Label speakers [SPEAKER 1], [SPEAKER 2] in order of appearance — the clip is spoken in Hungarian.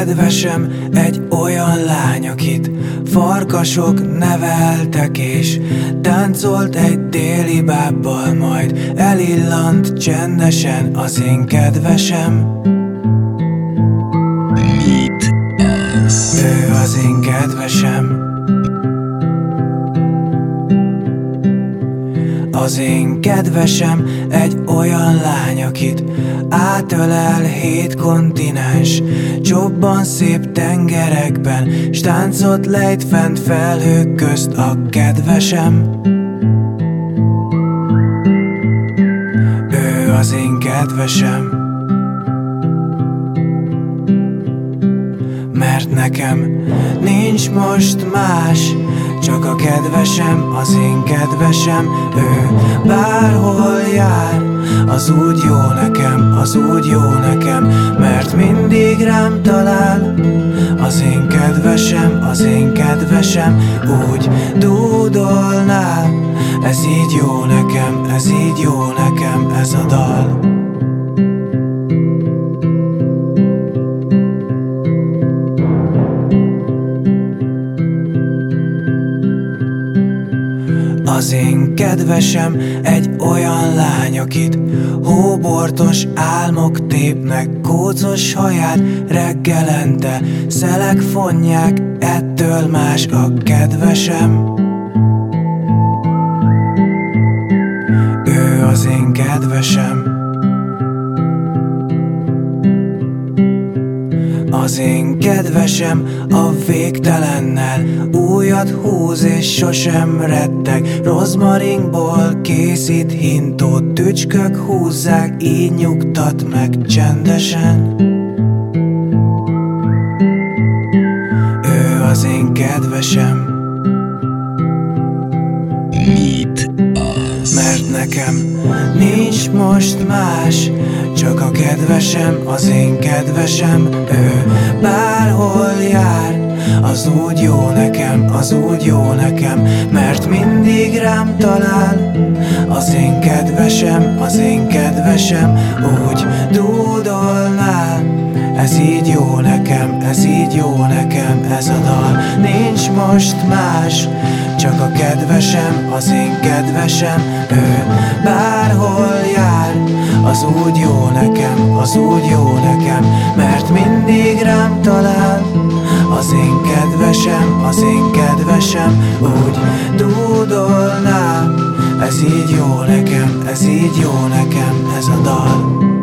[SPEAKER 1] kedvesem egy olyan lány, akit farkasok neveltek, és táncolt egy déli bábbal, majd elillant csendesen az én kedvesem. Ő az én kedvesem. Az én kedvesem egy olyan lány, akit átölel 7 kontinens, csobban szép tengerekben, s táncot lejt fent felhők közt a kedvesem. Ő az én kedvesem. Mert nekem nincs most más, csak a kedvesem, az én kedvesem. Ő bárhol jár, az úgy jó nekem, az úgy jó nekem, mert mindig rám talál. Az én kedvesem, az én kedvesem, úgy dúdolnál. Ez így jó nekem, ez így jó nekem, ez a dal. Az én kedvesem egy olyan lány, akit hóbortos álmok tépnek, kócos haját reggelente szelek fonják, ettől más a kedvesem. Ő az én kedvesem. Az én kedvesem a végtelennel újat húz és sosem retteg, rozmaringból készít hintót, tücskök húzzák, így nyugtat meg csendesen. Ő az én kedvesem. Mert nekem nincs most más, csak a kedvesem, az én kedvesem. Ő bárhol jár, az úgy jó nekem, az úgy jó nekem, mert mindig rám talál. Az én kedvesem, az én kedvesem, úgy dúdolnál. Ez így jó nekem, ez így jó nekem, ez a dal. Nincs most más, csak a kedvesem, az én kedvesem. Ő bárhol jár, az úgy jó nekem, az úgy jó nekem, mert mindig rám talál. Az én kedvesem, az én kedvesem, úgy dúdolnál. Ez így jó nekem, ez így jó nekem, ez a dal.